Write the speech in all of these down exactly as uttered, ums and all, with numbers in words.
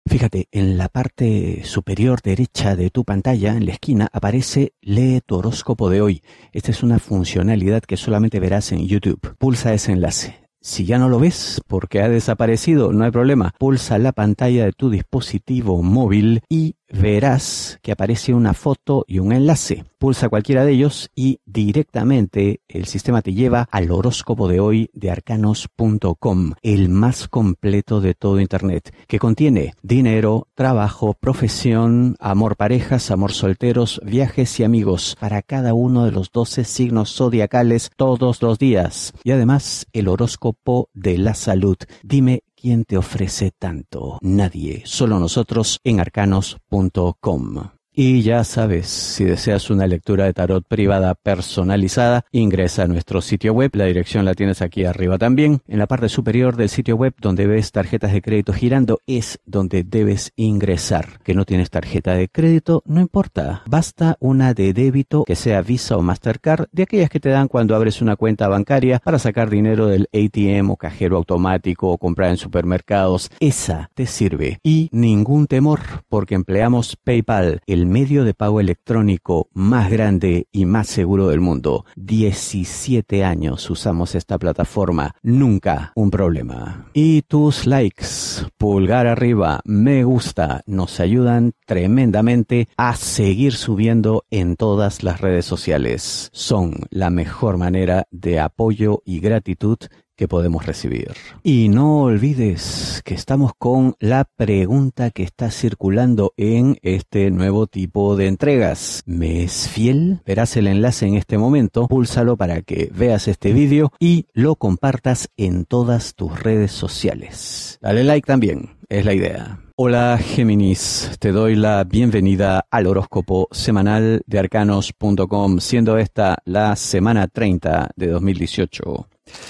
Fíjate, en la parte superior derecha de tu pantalla, en la esquina, aparece Lee tu horóscopo de hoy. Esta es una funcionalidad que solamente verás en YouTube. Pulsa ese enlace. Si ya no lo ves porque ha desaparecido, no hay problema. Pulsa la pantalla de tu dispositivo móvil y verás que aparece una foto y un enlace. Pulsa cualquiera de ellos y directamente el sistema te lleva al horóscopo de hoy de arcanos punto com, el más completo de todo Internet, que contiene dinero, trabajo, profesión, amor parejas, amor solteros, viajes y amigos para cada uno de los doce signos zodiacales todos los días. Y además el horóscopo de la salud. Dime, ¿quién te ofrece tanto? Nadie, solo nosotros en arcanos punto com. Y ya sabes, si deseas una lectura de tarot privada personalizada, ingresa a nuestro sitio web. La dirección la tienes aquí arriba también. En la parte superior del sitio web, donde ves tarjetas de crédito girando, es donde debes ingresar. Que no tienes tarjeta de crédito, no importa. Basta una de débito, que sea Visa o Mastercard, de aquellas que te dan cuando abres una cuenta bancaria para sacar dinero del A T M o cajero automático o comprar en supermercados. Esa te sirve. Y ningún temor, porque empleamos PayPal, el medio de pago electrónico más grande y más seguro del mundo. diecisiete años usamos esta plataforma. Nunca un problema. Y tus likes, pulgar arriba, me gusta, nos ayudan tremendamente a seguir subiendo en todas las redes sociales. Son la mejor manera de apoyo y gratitud que podemos recibir. Y no olvides que estamos con la pregunta que está circulando en este nuevo tipo de entregas. ¿Me es fiel? Verás el enlace en este momento, púlsalo para que veas este vídeo y lo compartas en todas tus redes sociales. Dale like también, es la idea. Hola Géminis, te doy la bienvenida al horóscopo semanal de arcanos punto com, siendo esta la semana treinta de dos mil dieciocho.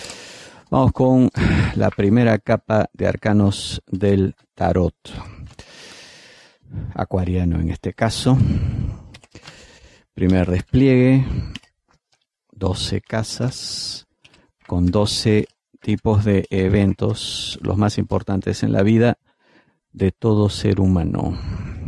Vamos con la primera capa de arcanos del tarot. Acuariano en este caso. Primer despliegue. doce casas con doce tipos de eventos, los más importantes en la vida de todo ser humano.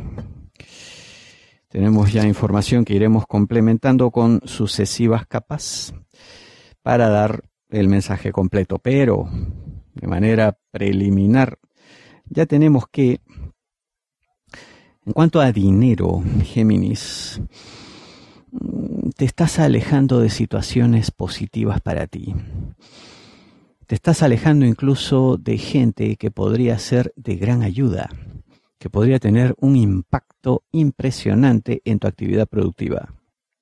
Tenemos ya información que iremos complementando con sucesivas capas para dar el mensaje completo, pero de manera preliminar ya tenemos que, en cuanto a dinero, Géminis, te estás alejando de situaciones positivas para ti. Te estás alejando incluso de gente que podría ser de gran ayuda, que podría tener un impacto impresionante en tu actividad productiva.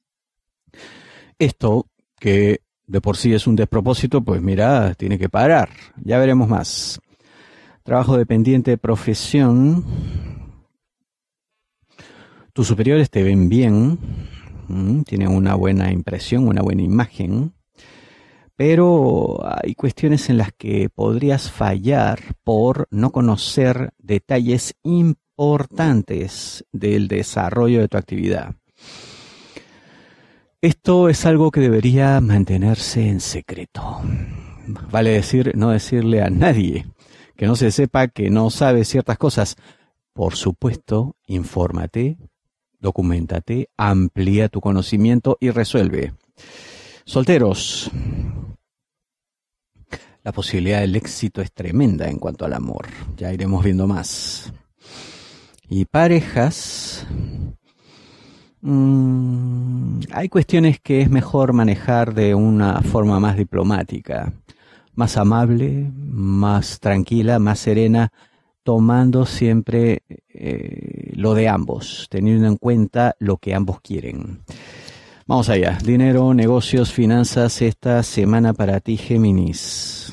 Esto que de por sí es un despropósito, pues mira, tiene que parar. Ya veremos más. Trabajo dependiente, profesión. Tus superiores te ven bien, ¿m? Tienen una buena impresión, una buena imagen, pero hay cuestiones en las que podrías fallar por no conocer detalles importantes del desarrollo de tu actividad. Esto es algo que debería mantenerse en secreto. Vale decir, no decirle a nadie, que no se sepa que no sabes ciertas cosas. Por supuesto, infórmate, documéntate, amplía tu conocimiento y resuelve. Solteros. La posibilidad del éxito es tremenda en cuanto al amor. Ya iremos viendo más. Y parejas. Mm, hay cuestiones que es mejor manejar de una forma más diplomática, más amable, más tranquila, más serena, tomando siempre eh, lo de ambos, teniendo en cuenta lo que ambos quieren. Vamos allá. Dinero, negocios, finanzas, esta semana para ti, Géminis.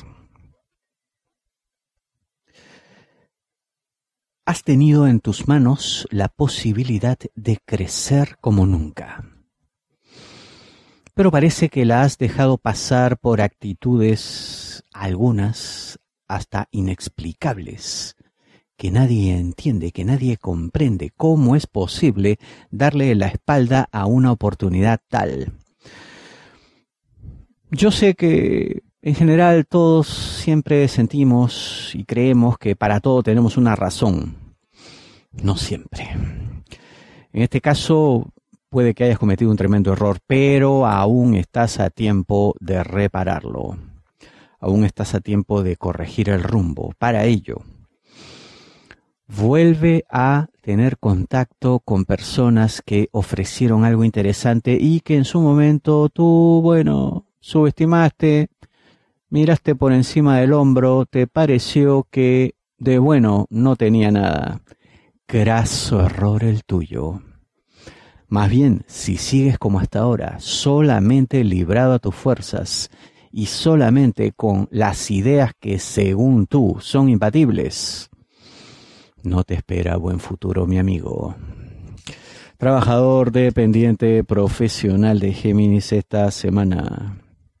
Has tenido en tus manos la posibilidad de crecer como nunca. Pero parece que la has dejado pasar por actitudes, algunas hasta inexplicables, que nadie entiende, que nadie comprende. ¿Cómo es posible darle la espalda a una oportunidad tal? Yo sé que en general todos siempre sentimos y creemos que para todo tenemos una razón. No siempre. En este caso, puede que hayas cometido un tremendo error, pero aún estás a tiempo de repararlo. Aún estás a tiempo de corregir el rumbo. Para ello, vuelve a tener contacto con personas que ofrecieron algo interesante y que en su momento tú, bueno, subestimaste, miraste por encima del hombro, te pareció que de bueno no tenía nada. Graso error el tuyo. Más bien, si sigues como hasta ahora, solamente librado a tus fuerzas y solamente con las ideas que según tú son imbatibles, no te espera buen futuro, mi amigo. Trabajador dependiente profesional de Géminis esta semana.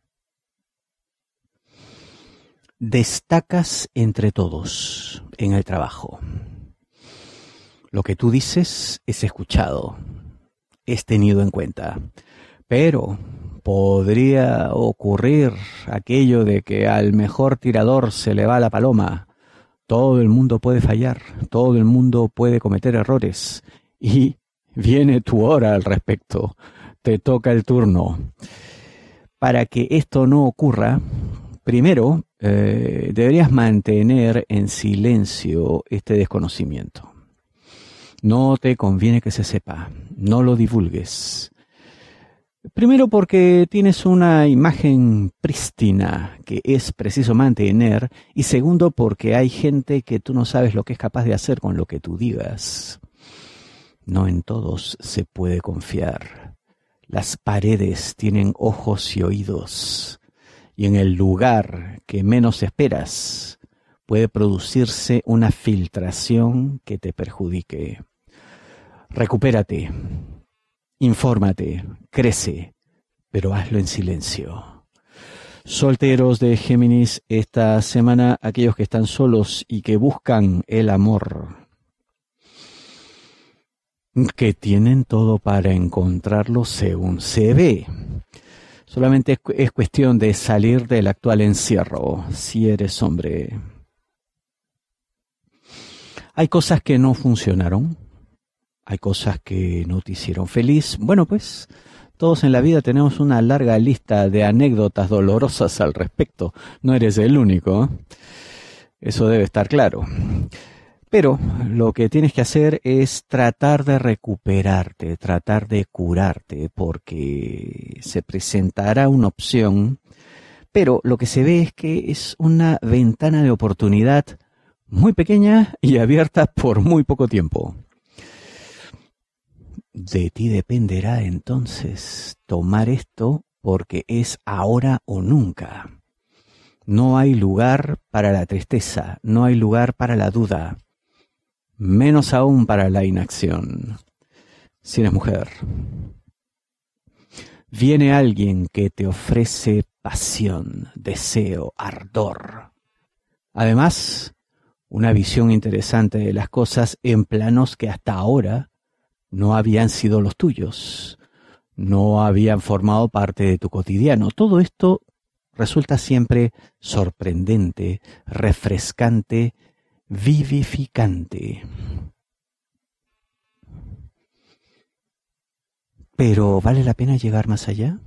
Destacas entre todos en el trabajo. Lo que tú dices es escuchado, es tenido en cuenta, pero podría ocurrir aquello de que al mejor tirador se le va la paloma. Todo el mundo puede fallar, todo el mundo puede cometer errores y viene tu hora al respecto, te toca el turno. Para que esto no ocurra, primero eh, deberías mantener en silencio este desconocimiento. No te conviene que se sepa, no lo divulgues. Primero porque tienes una imagen prístina que es preciso mantener y segundo porque hay gente que tú no sabes lo que es capaz de hacer con lo que tú digas. No en todos se puede confiar. Las paredes tienen ojos y oídos y en el lugar que menos esperas puede producirse una filtración que te perjudique. Recupérate, infórmate, crece, pero hazlo en silencio. Solteros de Géminis esta semana, aquellos que están solos y que buscan el amor, que tienen todo para encontrarlo según se ve. Solamente es cuestión de salir del actual encierro, si eres hombre. Hay cosas que no funcionaron. Hay cosas que no te hicieron feliz. Bueno, pues todos en la vida tenemos una larga lista de anécdotas dolorosas al respecto. No eres el único, ¿eh? Eso debe estar claro. Pero lo que tienes que hacer es tratar de recuperarte, tratar de curarte, porque se presentará una opción, pero lo que se ve es que es una ventana de oportunidad muy pequeña y abierta por muy poco tiempo. De ti dependerá entonces tomar esto porque es ahora o nunca. No hay lugar para la tristeza, no hay lugar para la duda, menos aún para la inacción. Si eres mujer, viene alguien que te ofrece pasión, deseo, ardor. Además, una visión interesante de las cosas en planos que hasta ahora no habían sido los tuyos, no habían formado parte de tu cotidiano. Todo esto resulta siempre sorprendente, refrescante, vivificante. ¿Pero vale la pena llegar más allá?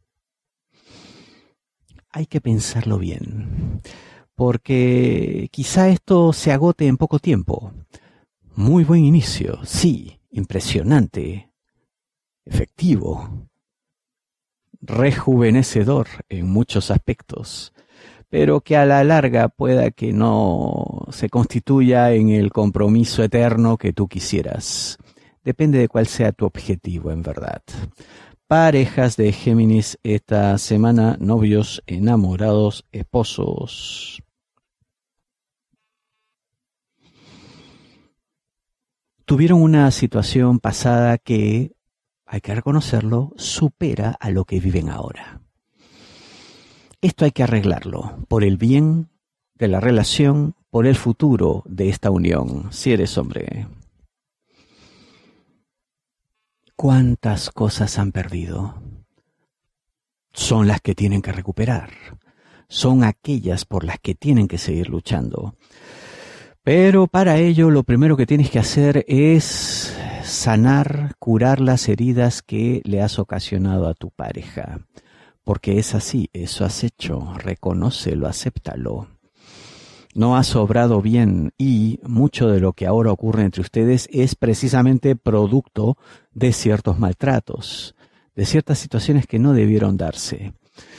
Hay que pensarlo bien, porque quizá esto se agote en poco tiempo. Muy buen inicio, sí. Impresionante, efectivo, rejuvenecedor en muchos aspectos, pero que a la larga pueda que no se constituya en el compromiso eterno que tú quisieras. Depende de cuál sea tu objetivo en verdad. Parejas de Géminis esta semana, novios, enamorados, esposos. Tuvieron una situación pasada que, hay que reconocerlo, supera a lo que viven ahora. Esto hay que arreglarlo, por el bien de la relación, por el futuro de esta unión, si eres hombre. ¿Cuántas cosas han perdido? Son las que tienen que recuperar. Son aquellas por las que tienen que seguir luchando. Pero para ello lo primero que tienes que hacer es sanar, curar las heridas que le has ocasionado a tu pareja. Porque es así, eso has hecho, reconócelo, acéptalo. No has obrado bien y mucho de lo que ahora ocurre entre ustedes es precisamente producto de ciertos maltratos, de ciertas situaciones que no debieron darse.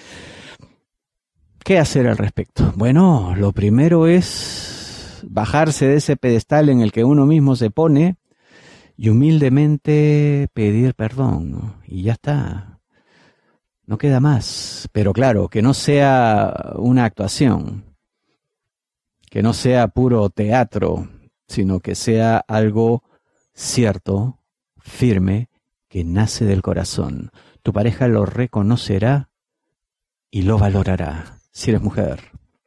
¿Qué hacer al respecto? Bueno, lo primero es bajarse de ese pedestal en el que uno mismo se pone y humildemente pedir perdón, ¿no? Y ya está. No queda más. Pero claro, que no sea una actuación, que no sea puro teatro, sino que sea algo cierto, firme, que nace del corazón. Tu pareja lo reconocerá y lo valorará. Si eres mujer,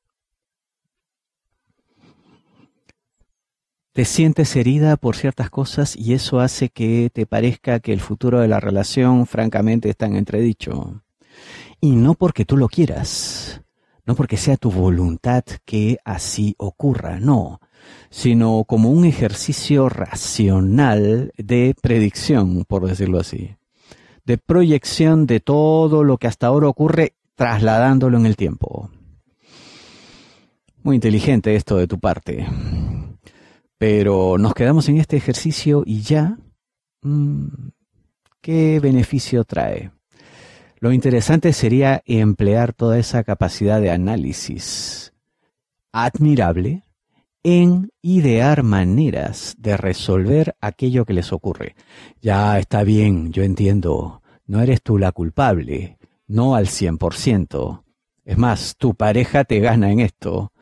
te sientes herida por ciertas cosas y eso hace que te parezca que el futuro de la relación francamente está en entredicho. Y no porque tú lo quieras, no porque sea tu voluntad que así ocurra, no, sino como un ejercicio racional de predicción, por decirlo así, de proyección de todo lo que hasta ahora ocurre, trasladándolo en el tiempo. Muy inteligente esto de tu parte. Pero nos quedamos en este ejercicio y ya, mmm, ¿qué beneficio trae? Lo interesante sería emplear toda esa capacidad de análisis admirable en idear maneras de resolver aquello que les ocurre. Ya está bien, yo entiendo, no eres tú la culpable. No al cien por ciento. Es más, tu pareja te gana en esto.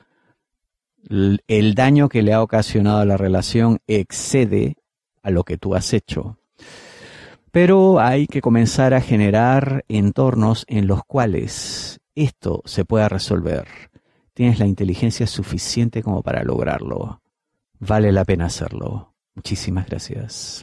El daño que le ha ocasionado a la relación excede a lo que tú has hecho. Pero hay que comenzar a generar entornos en los cuales esto se pueda resolver. Tienes la inteligencia suficiente como para lograrlo. Vale la pena hacerlo. Muchísimas gracias.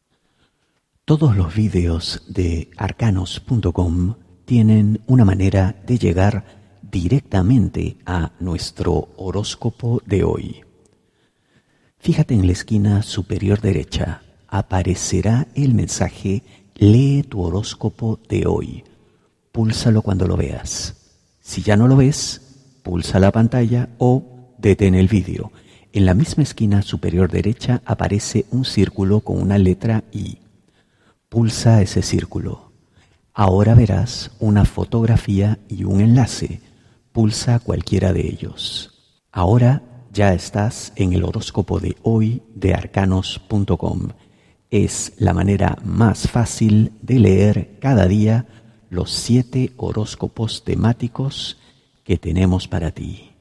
Todos los vídeos de arcanos punto com tienen una manera de llegar directamente a nuestro horóscopo de hoy. Fíjate en la esquina superior derecha, aparecerá el mensaje "Lee tu horóscopo de hoy". Púlsalo cuando lo veas. Si ya no lo ves, pulsa la pantalla o detén el vídeo. En la misma esquina superior derecha aparece un círculo con una letra I. Pulsa ese círculo. Ahora verás una fotografía y un enlace. Pulsa cualquiera de ellos. Ahora ya estás en el horóscopo de hoy de arcanos punto com. Es la manera más fácil de leer cada día los siete horóscopos temáticos que tenemos para ti.